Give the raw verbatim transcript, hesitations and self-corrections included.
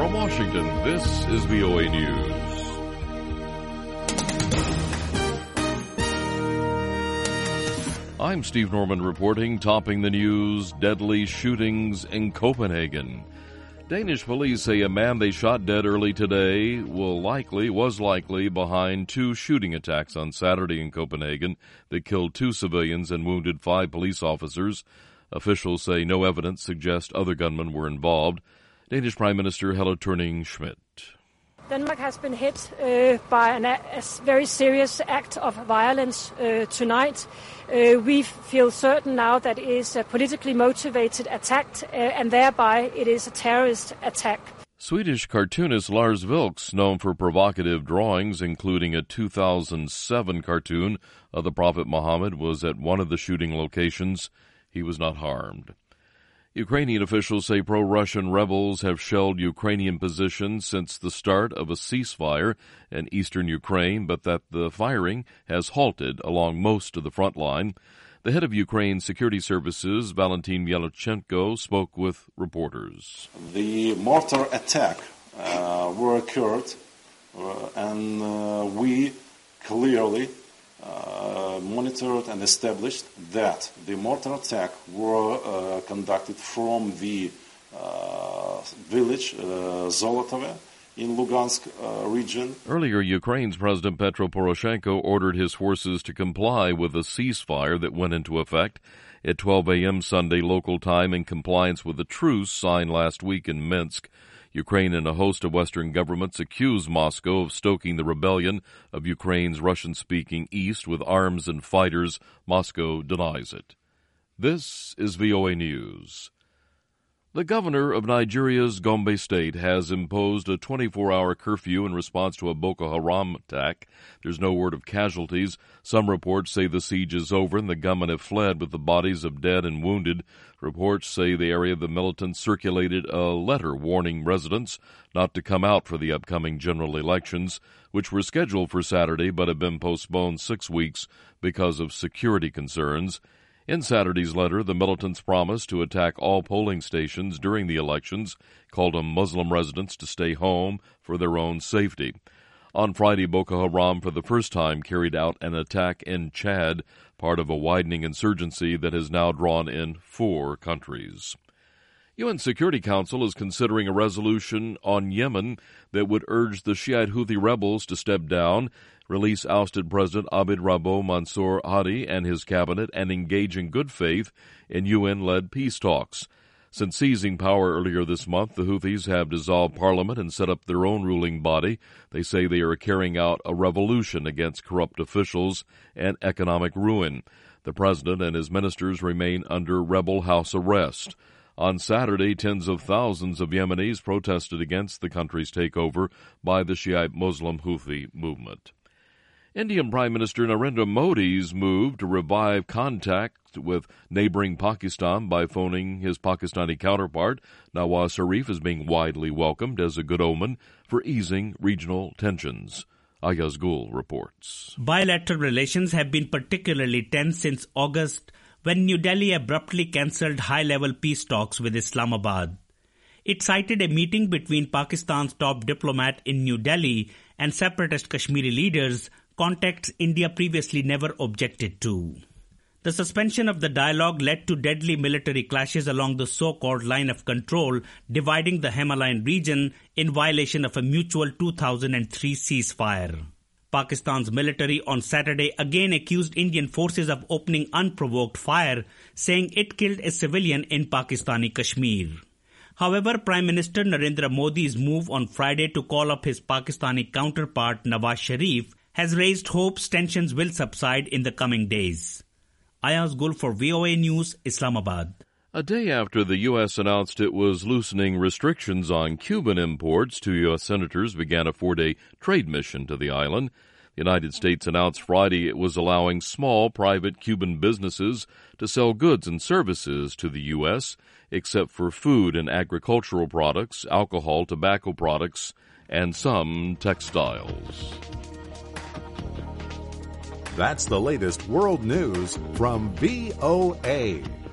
From Washington, this is V O A News. I'm Steve Norman reporting, topping the news, deadly shootings in Copenhagen. Danish police say a man they shot dead early today will likely, was likely behind two shooting attacks on Saturday in Copenhagen that killed two civilians and wounded five police officers. Officials say no evidence suggests other gunmen were involved. Danish Prime Minister Helle Thorning-Schmidt. Denmark has been hit uh, by an, a very serious act of violence uh, tonight. Uh, we feel certain now that it is a politically motivated attack, uh, and thereby it is a terrorist attack. Swedish cartoonist Lars Vilks, known for provocative drawings, including a two thousand seven cartoon of the Prophet Muhammad, was at one of the shooting locations. He was not harmed. Ukrainian officials say pro-Russian rebels have shelled Ukrainian positions since the start of a ceasefire in eastern Ukraine, but that the firing has halted along most of the front line. The head of Ukraine's security services, Valentin Yelchenko, spoke with reporters. The mortar attack uh, were occurred, uh, and uh, we clearly Uh, monitored and established that the mortar attack were uh, conducted from the uh, village uh, Zolotove in Lugansk uh, region. Earlier, Ukraine's President Petro Poroshenko ordered his forces to comply with a ceasefire that went into effect at twelve a.m. Sunday local time in compliance with a truce signed last week in Minsk. Ukraine and a host of Western governments accuse Moscow of stoking the rebellion of Ukraine's Russian-speaking East with arms and fighters. Moscow denies it. This is V O A News. The governor of Nigeria's Gombe State has imposed a twenty-four hour curfew in response to a Boko Haram attack. There's no word of casualties. Some reports say the siege is over and the gunmen have fled with the bodies of dead and wounded. Reports say the area of the militants circulated a letter warning residents not to come out for the upcoming general elections, which were scheduled for Saturday but have been postponed six weeks because of security concerns. In Saturday's letter, the militants promised to attack all polling stations during the elections, called on Muslim residents to stay home for their own safety. On Friday, Boko Haram for the first time carried out an attack in Chad, part of a widening insurgency that has now drawn in four countries. U N Security Council is considering a resolution on Yemen that would urge the Shiite Houthi rebels to step down, release ousted President Abd Rabbo Mansour Hadi and his cabinet, and engage in good faith in U N-led peace talks. Since seizing power earlier this month, the Houthis have dissolved parliament and set up their own ruling body. They say they are carrying out a revolution against corrupt officials and economic ruin. The president and his ministers remain under rebel house arrest. On Saturday, tens of thousands of Yemenis protested against the country's takeover by the Shiite Muslim Houthi movement. Indian Prime Minister Narendra Modi's move to revive contact with neighboring Pakistan by phoning his Pakistani counterpart, Nawaz Sharif, is being widely welcomed as a good omen for easing regional tensions. Ayaz Gul reports. Bilateral relations have been particularly tense since August, when New Delhi abruptly cancelled high-level peace talks with Islamabad. It cited a meeting between Pakistan's top diplomat in New Delhi and separatist Kashmiri leaders, contacts India previously never objected to. The suspension of the dialogue led to deadly military clashes along the so-called line of control dividing the Himalayan region in violation of a mutual two thousand three ceasefire. Pakistan's military on Saturday again accused Indian forces of opening unprovoked fire, saying it killed a civilian in Pakistani Kashmir. However, Prime Minister Narendra Modi's move on Friday to call up his Pakistani counterpart Nawaz Sharif has raised hopes tensions will subside in the coming days. Ayaz Gul for V O A News, Islamabad. A day after the U S announced it was loosening restrictions on Cuban imports, two U S senators began a four-day trade mission to the island. The United States announced Friday it was allowing small private Cuban businesses to sell goods and services to the U S, except for food and agricultural products, alcohol, tobacco products, and some textiles. That's the latest world news from V O A.